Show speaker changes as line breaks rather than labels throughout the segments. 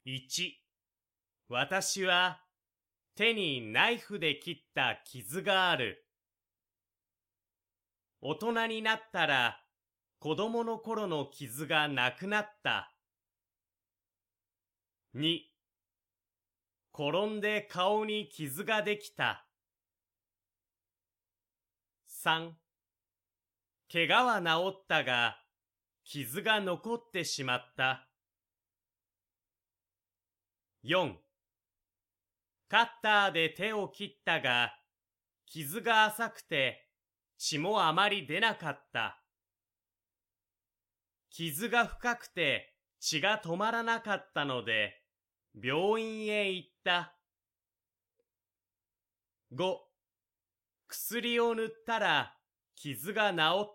1、私は手にナイフで切った傷がある。大人になったら子供の頃の傷がなくなった。2、転んで顔に傷ができた。3、怪我は治ったが傷が残ってしまった。4、カッターで手を切ったが傷が浅くて血もあまり出なかった。傷が深くて血が止まらなかったので病院へ行った。5、薬を塗ったら傷が治った。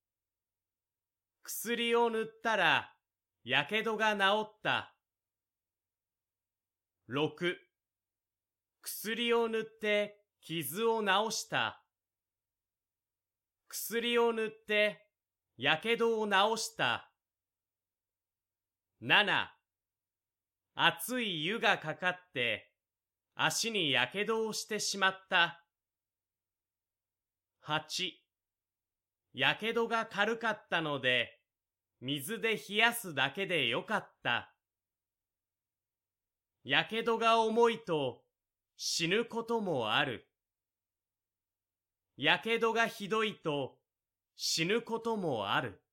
薬を塗ったらやけどが治った。6、薬を塗って傷を治した。薬を塗ってやけどを治した。7、熱い湯がかかって足にやけどをしてしまった。8、やけどが軽かったので水で冷やすだけでよかった。やけどが重いと死ぬこともある。やけどがひどいと死ぬこともある。